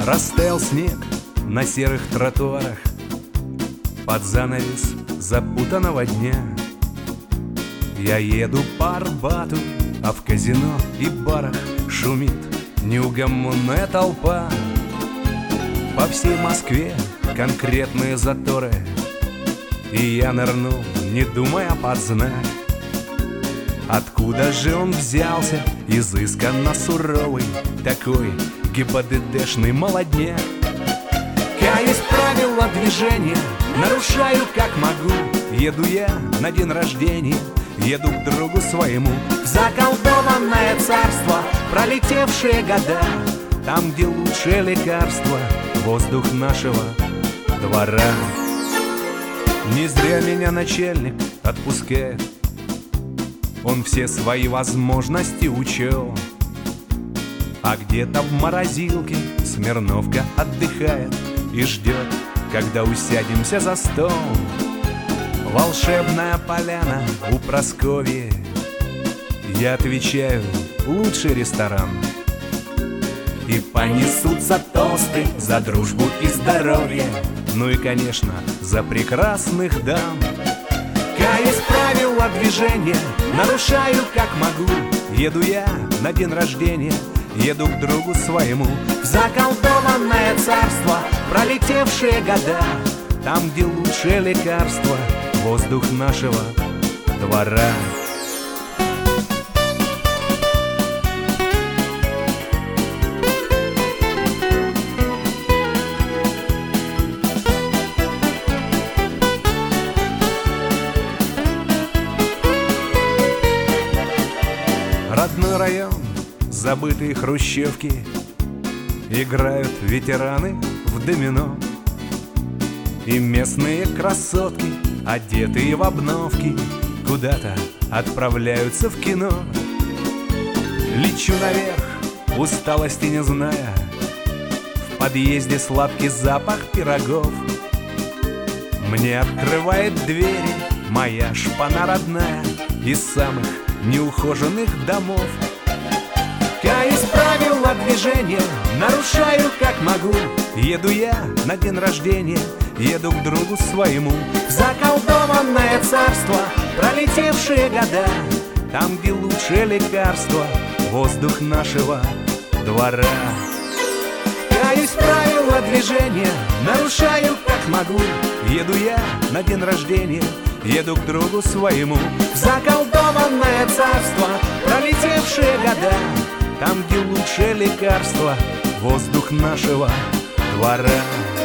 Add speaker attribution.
Speaker 1: Растаял снег на серых тротуарах, под занавес запутанного дня. Я еду по Арбату, а в казино и барах шумит неугомонная толпа. По всей Москве конкретные заторы, и я нырнул, не думая подзнать, откуда же он взялся, изысканно суровый, такой ГИБДДшный молодняк. Каюсь, правила движения нарушаю как могу. Еду я на день рождения, еду к другу своему в заколдованное царство, пролетевшие года, там, где лучшее лекарство — воздух нашего двора. Не зря меня начальник отпускает, он все свои возможности учел. А где-то в морозилке Смирновка отдыхает и ждет, когда усядемся за стол. Волшебная поляна у Прасковьи, я отвечаю, лучший ресторан. И понесутся тосты за дружбу и здоровье, ну и, конечно, за прекрасных дам. Каюсь, правила движения нарушаю как могу. Еду я на день рождения, еду к другу своему в заколдованное царство, пролетевшие года, там, где лучшее лекарство — воздух нашего двора. Родной район, забытые хрущевки, играют ветераны в домино. И местные красотки, одетые в обновки, куда-то отправляются в кино. Лечу наверх, усталости не зная, в подъезде сладкий запах пирогов. Мне открывает двери моя шпана родная из самых неухоженных домов. Каюсь, правила движения нарушаю как могу. Еду я на день рождения, еду к другу своему в заколдованное царство, пролетевшие года, там, где лучшее лекарство — воздух нашего двора. Каюсь, правила движения нарушаю как могу. Еду я на день рождения, еду к другу своему в заколдованное царство, пролетевшие года, там, где лучшее лекарство — воздух нашего двора.